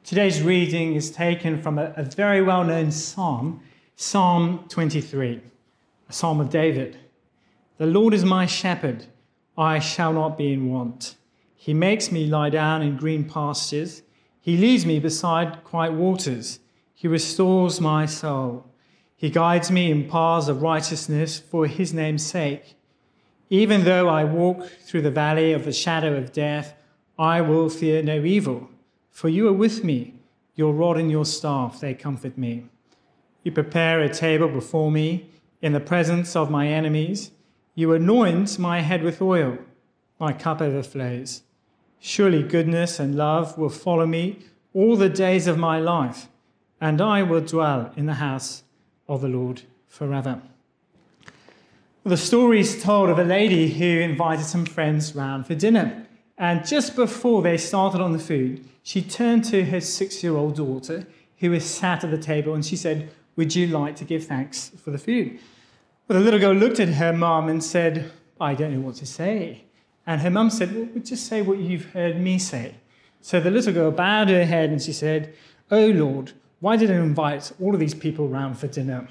Today's reading is taken from a very well-known psalm, Psalm 23, a psalm of David. The Lord is my shepherd, I shall not be in want. He makes me lie down in green pastures. He leads me beside quiet waters. He restores my soul. He guides me in paths of righteousness for his name's sake. Even though I walk through the valley of the shadow of death, I will fear no evil. For you are with me, your rod and your staff, they comfort me. You prepare a table before me in the presence of my enemies. You anoint my head with oil, my cup overflows. Surely goodness and love will follow me all the days of my life, and I will dwell in the house of the Lord forever. The story is told of a lady who invited some friends round for dinner. And just before they started on the food, she turned to her 6-year-old daughter, who was sat at the table, and she said, "Would you like to give thanks for the food?" Well, the little girl looked at her mum and said, "I don't know what to say." And her mum said, "Well, just say what you've heard me say." So the little girl bowed her head and she said, "Oh Lord, why did I invite all of these people round for dinner?"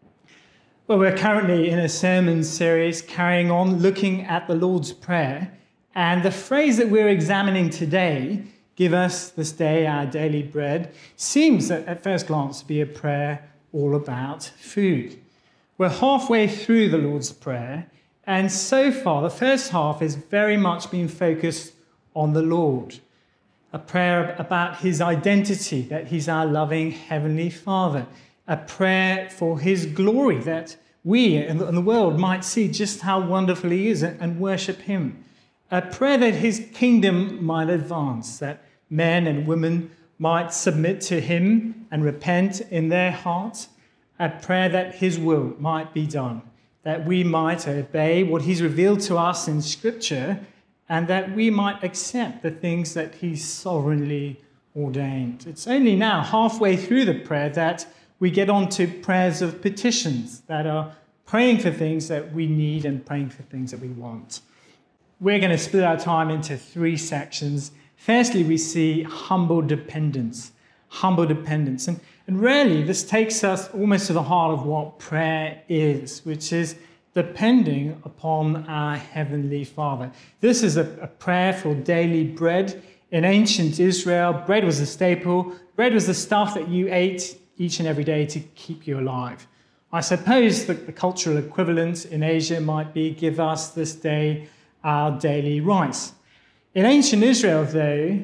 Well, we're currently in a sermon series carrying on looking at the Lord's Prayer. And the phrase that we're examining today, "Give us this day our daily bread," seems at first glance to be a prayer all about food. We're halfway through the Lord's Prayer, and so far the first half has very much been focused on the Lord. A prayer about his identity, that he's our loving Heavenly Father. A prayer for his glory, that we and the world might see just how wonderful he is and worship him. A prayer that his kingdom might advance, that men and women might submit to him and repent in their hearts. A prayer that his will might be done, that we might obey what he's revealed to us in Scripture, and that we might accept the things that he's sovereignly ordained. It's only now, halfway through the prayer, that we get on to prayers of petitions, that are praying for things that we need and praying for things that we want. We're going to split our time into 3 sections. Firstly, we see humble dependence. Humble dependence. And really, this takes us almost to the heart of what prayer is, which is depending upon our Heavenly Father. This is a prayer for daily bread. In ancient Israel, bread was a staple. Bread was the stuff that you ate each and every day to keep you alive. I suppose the cultural equivalent in Asia might be, "Give us this day our daily rice." In ancient Israel, though,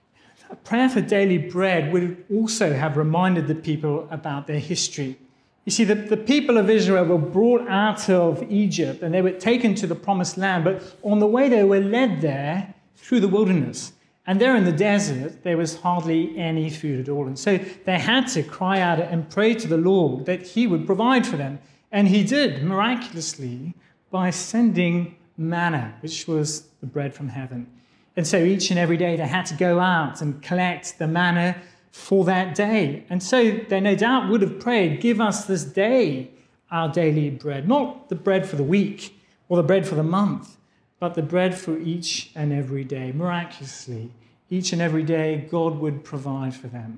a prayer for daily bread would also have reminded the people about their history. You see, the people of Israel were brought out of Egypt and they were taken to the promised land, but on the way they were led there through the wilderness. And there in the desert, there was hardly any food at all. And so they had to cry out and pray to the Lord that he would provide for them. And he did, miraculously, by sending manna, which was the bread from heaven. And so each and every day they had to go out and collect the manna for that day. And so they no doubt would have prayed, "Give us this day our daily bread." Not the bread for the week or the bread for the month, but the bread for each and every day. Miraculously, each and every day, God would provide for them.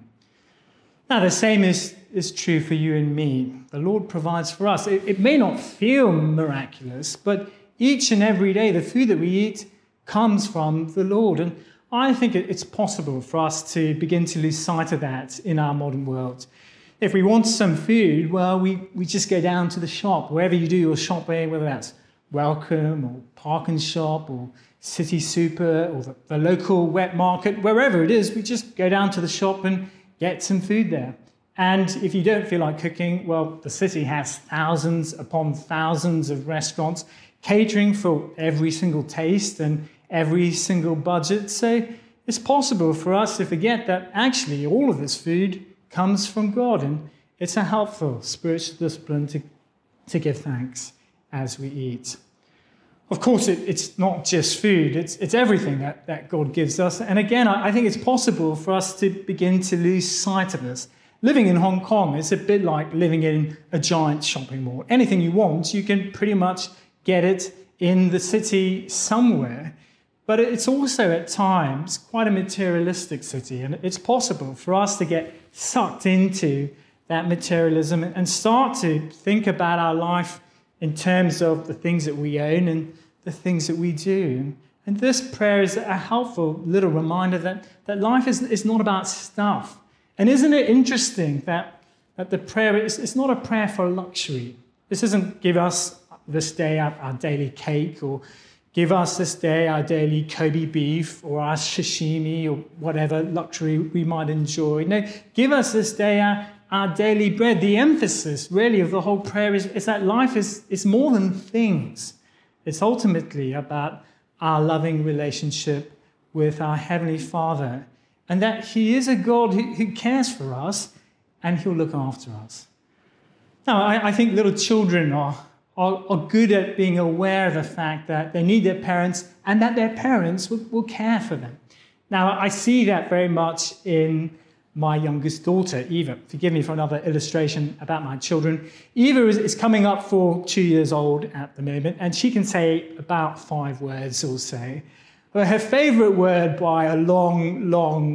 Now, the same is true for you and me. The Lord provides for us. It may not feel miraculous, but each and every day, the food that we eat comes from the Lord. And I think it's possible for us to begin to lose sight of that in our modern world. If we want some food, well, we just go down to the shop, wherever you do your shopping, whether that's Welcome or Park and Shop or City Super or the local wet market, wherever it is, we just go down to the shop and get some food there. And if you don't feel like cooking, well, the city has thousands upon thousands of restaurants catering for every single taste and every single budget. So it's possible for us to forget that actually all of this food comes from God, and it's a helpful spiritual discipline to give thanks as we eat. Of course, it's not just food, it's everything that God gives us. And again, I think it's possible for us to begin to lose sight of this. Living in Hong Kong is a bit like living in a giant shopping mall. Anything you want, you can pretty much get it in the city somewhere. But it's also at times quite a materialistic city, and it's possible for us to get sucked into that materialism and start to think about our life in terms of the things that we own and the things that we do. And this prayer is a helpful little reminder that life is not about stuff. And isn't it interesting that the prayer is not a prayer for luxury? This isn't give us this day our daily cake, or give us this day our daily Kobe beef or our sashimi or whatever luxury we might enjoy. No, give us this day our daily bread. The emphasis really of the whole prayer is that life is more than things. It's ultimately about our loving relationship with our Heavenly Father, and that He is a God who cares for us and He'll look after us. Now, I think little children are good at being aware of the fact that they need their parents and that their parents will care for them. Now, I see that very much in my youngest daughter, Eva. Forgive me for another illustration about my children. Eva is coming up for 2 years old at the moment, and she can say about 5 words or so. But her favourite word by a long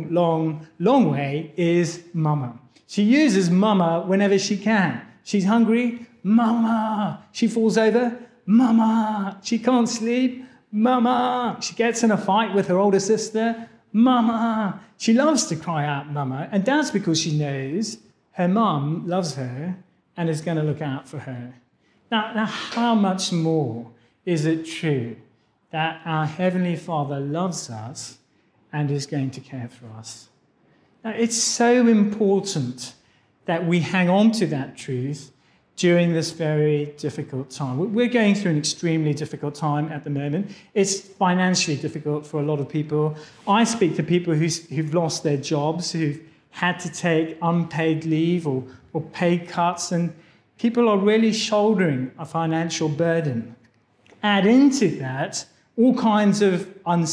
way is mama. She uses mama whenever she can. She's hungry, mama. She falls over, mama. She can't sleep, mama. She gets in a fight with her older sister, mama. She loves to cry out mama, and that's because she knows her mum loves her and is going to look out for her. Now, how much more is it true that our Heavenly Father loves us and is going to care for us? Now, it's so important that we hang on to that truth during this very difficult time. We're going through an extremely difficult time at the moment. It's financially difficult for a lot of people. I speak to people who've lost their jobs, who've had to take unpaid leave or pay cuts, and people are really shouldering a financial burden. Add into that all kinds of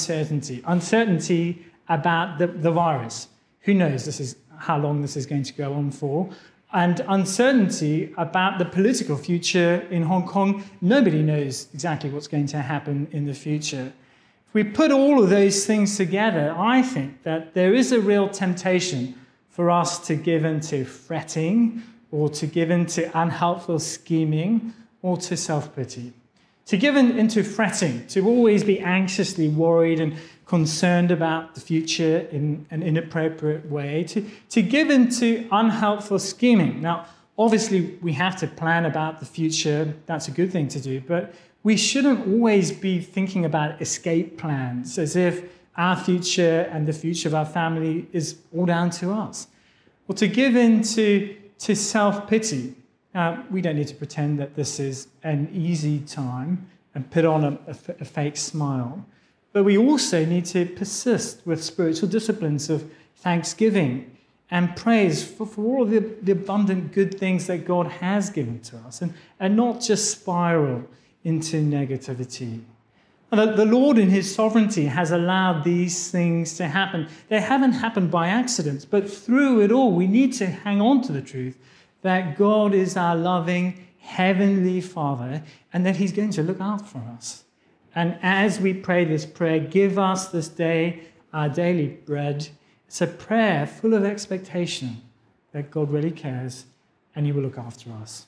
uncertainty about the virus. Who knows how long this is going to go on for? And uncertainty about the political future in Hong Kong. Nobody knows exactly what's going to happen in the future. If we put all of those things together, I think that there is a real temptation for us to give into fretting, or to give into unhelpful scheming, or to self-pity. To give into fretting, to always be anxiously worried and concerned about the future in an inappropriate way, to give into unhelpful scheming. Now, obviously, we have to plan about the future. That's a good thing to do. But we shouldn't always be thinking about escape plans as if our future and the future of our family is all down to us. Or to give into self-pity. We don't need to pretend that this is an easy time and put on a fake smile. But we also need to persist with spiritual disciplines of thanksgiving and praise for all of the abundant good things that God has given to us, and not just spiral into negativity. And the Lord in His sovereignty has allowed these things to happen. They haven't happened by accident, but through it all, we need to hang on to the truth that God is our loving Heavenly Father and that He's going to look out for us. And as we pray this prayer, give us this day our daily bread, it's a prayer full of expectation that God really cares and He will look after us.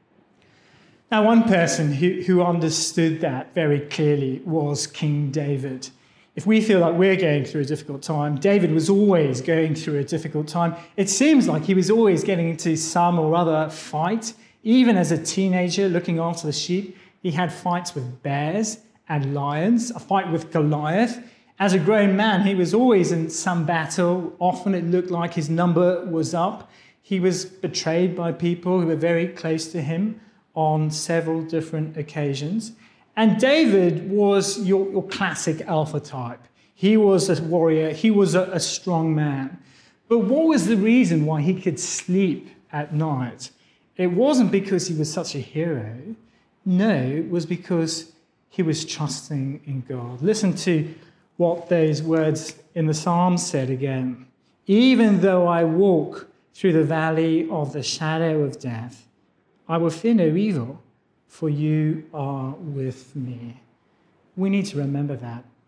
Now, one person who understood that very clearly was King David. If we feel like we're going through a difficult time, David was always going through a difficult time. It seems like he was always getting into some or other fight. Even as a teenager looking after the sheep, he had fights with bears and lions, a fight with Goliath. As a grown man, he was always in some battle. Often it looked like his number was up. He was betrayed by people who were very close to him on several different occasions. And David was your classic alpha type. He was a warrior. He was a strong man. But what was the reason why he could sleep at night? It wasn't because he was such a hero. No, it was because he was trusting in God. Listen to what those words in the Psalms said again. Even though I walk through the valley of the shadow of death, I will fear no evil, for you are with me. We need to remember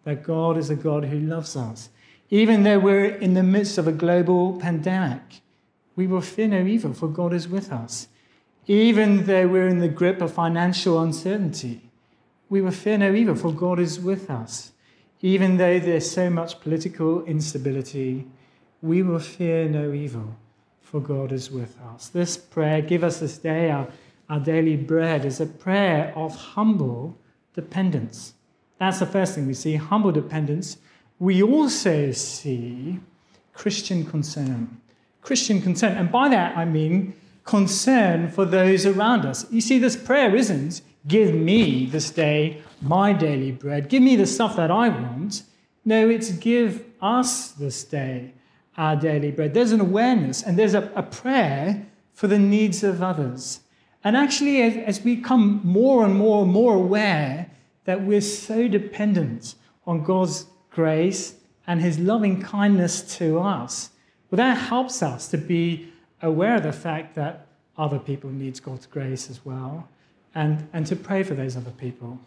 that God is a God who loves us. Even though we're in the midst of a global pandemic, we will fear no evil, for God is with us. Even though we're in the grip of financial uncertainty, we will fear no evil, for God is with us. Even though there's so much political instability, we will fear no evil, for God is with us. This prayer, give us this day our daily bread, is a prayer of humble dependence. That's the first thing we see, humble dependence. We also see Christian concern. Christian concern. And by that I mean concern for those around us. You see, this prayer isn't, give me this day my daily bread, give me the stuff that I want. No, it's give us this day our daily bread. There's an awareness and there's a prayer for the needs of others. And actually, as we become more and more aware that we're so dependent on God's grace and his loving kindness to us, well, that helps us to be aware of the fact that other people need God's grace as well, and to pray for those other people.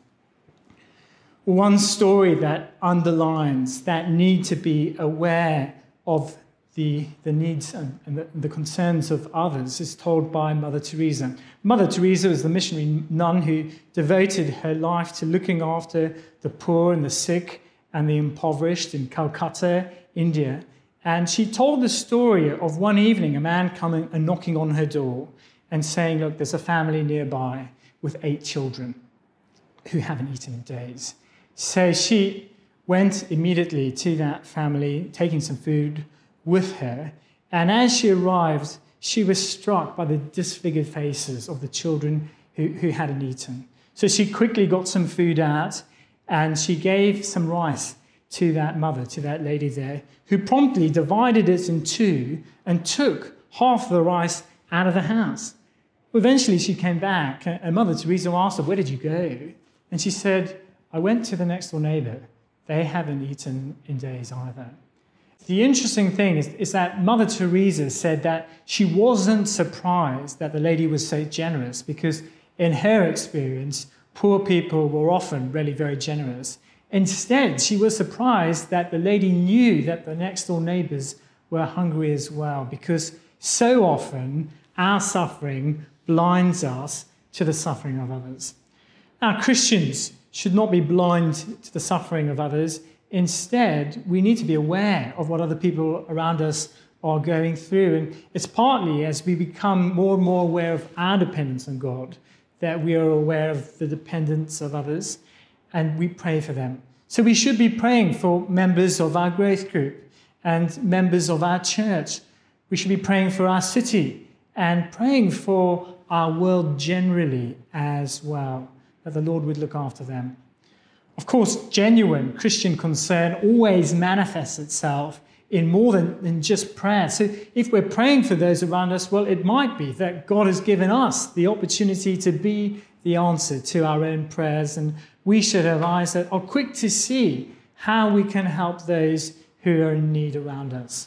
One story that underlines that need to be aware of the needs and the concerns of others is told by Mother Teresa. Mother Teresa was the missionary nun who devoted her life to looking after the poor and the sick and the impoverished in Calcutta, India. And she told the story of one evening, a man coming and knocking on her door and saying, look, there's a family nearby with 8 children who haven't eaten in days. So she went immediately to that family, taking some food with her. And as she arrived, she was struck by the disfigured faces of the children who hadn't eaten. So she quickly got some food out and she gave some rice to that mother, to that lady there, who promptly divided it in 2 and took half the rice out of the house. Eventually she came back and Mother Teresa asked her, where did you go? And she said, I went to the next door neighbor. They haven't eaten in days either. The interesting thing is that Mother Teresa said that she wasn't surprised that the lady was so generous because in her experience, poor people were often really very generous. Instead, she was surprised that the lady knew that the next door neighbors were hungry as well, because so often our suffering blinds us to the suffering of others. Now, Christians should not be blind to the suffering of others. Instead, we need to be aware of what other people around us are going through. And it's partly as we become more and more aware of our dependence on God that we are aware of the dependence of others, and we pray for them. So we should be praying for members of our growth group and members of our church. We should be praying for our city and praying for our world generally as well, that the Lord would look after them. Of course, genuine Christian concern always manifests itself in more than just prayer. So if we're praying for those around us, well, it might be that God has given us the opportunity to be the answer to our own prayers, and we should have eyes that are quick to see how we can help those who are in need around us.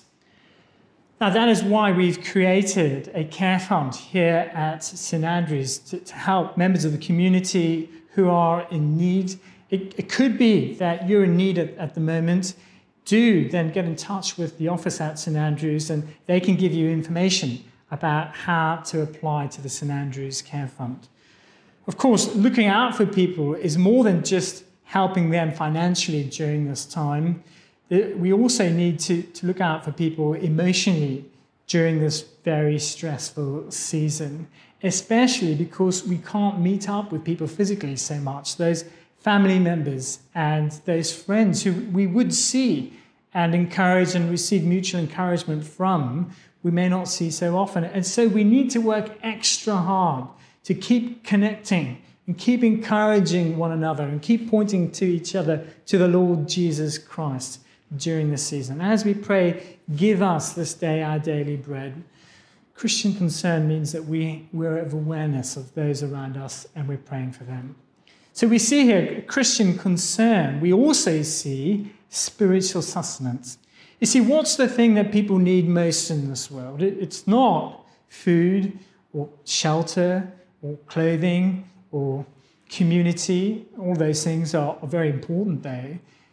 Now, that is why we've created a care fund here at St Andrews to help members of the community who are in need. It could be that you're in need at the moment. Do then get in touch with the office at St Andrews and they can give you information about how to apply to the St Andrews Care Fund. Of course, looking out for people is more than just helping them financially during this time. We also need to look out for people emotionally during this very stressful season, especially because we can't meet up with people physically so much. Those family members and those friends who we would see and encourage and receive mutual encouragement from, we may not see so often. And so we need to work extra hard to keep connecting and keep encouraging one another and keep pointing to each other, to the Lord Jesus Christ during this season. As we pray, give us this day our daily bread. Christian concern means that we're of awareness of those around us and we're praying for them. So we see here Christian concern. We also see spiritual sustenance. You see, what's the thing that people need most in this world? It's not food or shelter or clothing or community. All those things are very important though.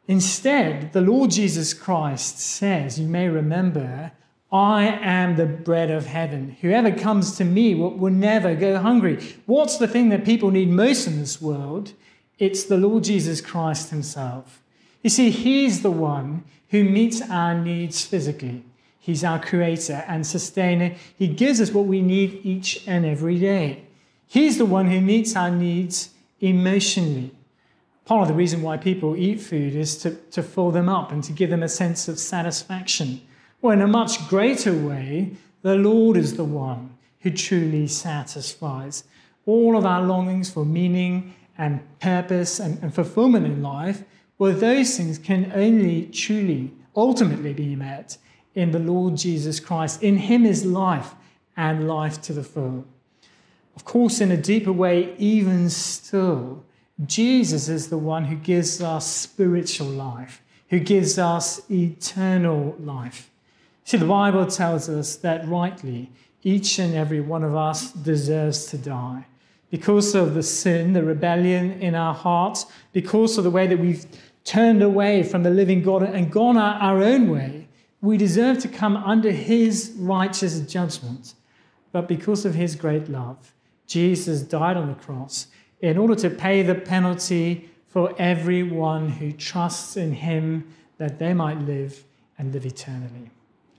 Instead, the Lord Jesus Christ says, you may remember, I am the bread of heaven. Whoever comes to me will never go hungry. What's the thing that people need most in this world? It's the Lord Jesus Christ himself. You see, he's the one who meets our needs physically. He's our creator and sustainer. He gives us what we need each and every day. He's the one who meets our needs emotionally. Part of the reason why people eat food is to fill them up and to give them a sense of satisfaction. Well, in a much greater way, the Lord is the one who truly satisfies. All of our longings for meaning and purpose and fulfillment in life, well, those things can only truly, ultimately be met in the Lord Jesus Christ. In him is life and life to the full. Of course, in a deeper way, even still, Jesus is the one who gives us spiritual life, who gives us eternal life. See, the Bible tells us that rightly, each and every one of us deserves to die. Because of the sin, the rebellion in our hearts, because of the way that we've turned away from the living God and gone our own way, we deserve to come under his righteous judgment. But because of his great love, Jesus died on the cross in order to pay the penalty for everyone who trusts in him, that they might live and live eternally.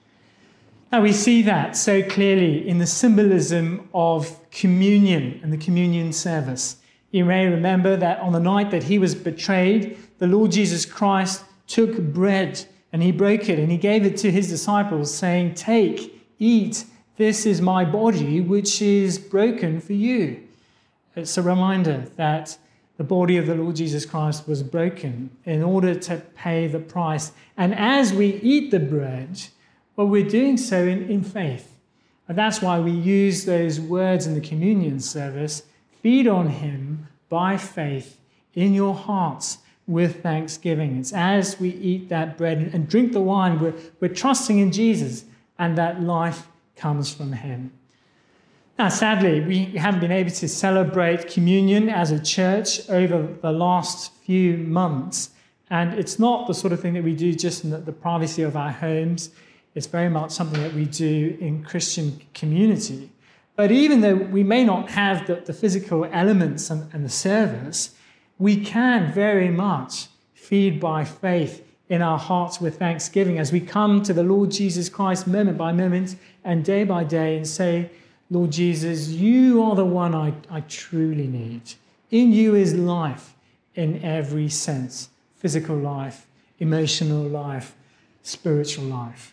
Now we see that so clearly in the symbolism of communion and the communion service. You may remember that on the night that he was betrayed, the Lord Jesus Christ took bread and he broke it and he gave it to his disciples, saying, "Take, eat, this is my body which is broken for you." It's a reminder that the body of the Lord Jesus Christ was broken in order to pay the price. And as we eat the bread, well, we're doing so in faith. And that's why we use those words in the communion service. Feed on him by faith in your hearts with thanksgiving. It's as we eat that bread and drink the wine, we're trusting in Jesus, and that life comes from him. Now, sadly, we haven't been able to celebrate communion as a church over the last few months. And it's not the sort of thing that we do just in the privacy of our homes. It's very much something that we do in Christian community. But even though we may not have the physical elements and the service, we can very much feed by faith in our hearts with thanksgiving as we come to the Lord Jesus Christ moment by moment and day by day and say, "Lord Jesus, you are the one I truly need. In you is life in every sense, physical life, emotional life, spiritual life."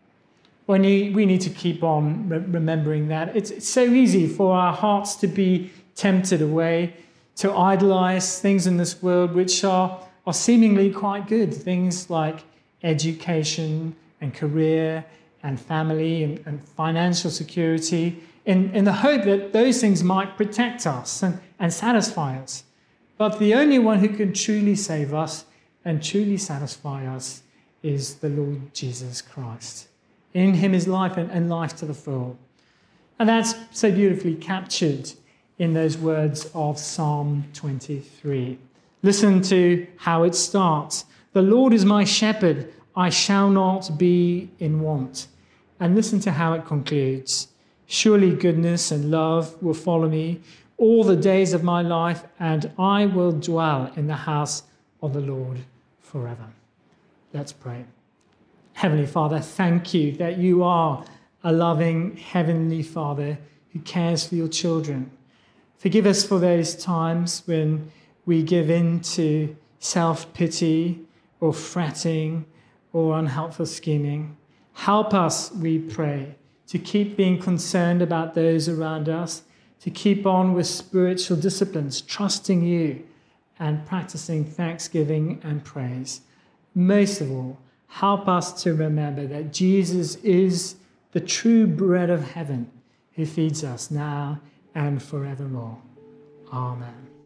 We need to keep on remembering that. It's so easy for our hearts to be tempted away, to idolize things in this world which are seemingly quite good. Things like education and career and family and financial security, in the hope that those things might protect us and satisfy us. But the only one who can truly save us and truly satisfy us is the Lord Jesus Christ. In him is life and life to the full. And that's so beautifully captured in those words of Psalm 23. Listen to how it starts. "The Lord is my shepherd, I shall not be in want." And listen to how it concludes. "Surely goodness and love will follow me all the days of my life, and I will dwell in the house of the Lord forever." Let's pray. Heavenly Father, thank you that you are a loving Heavenly Father who cares for your children. Forgive us for those times when we give in to self-pity or fretting or unhelpful scheming. Help us, we pray, to keep being concerned about those around us, to keep on with spiritual disciplines, trusting you and practicing thanksgiving and praise. Most of all, help us to remember that Jesus is the true bread of heaven who feeds us now and forevermore. Amen.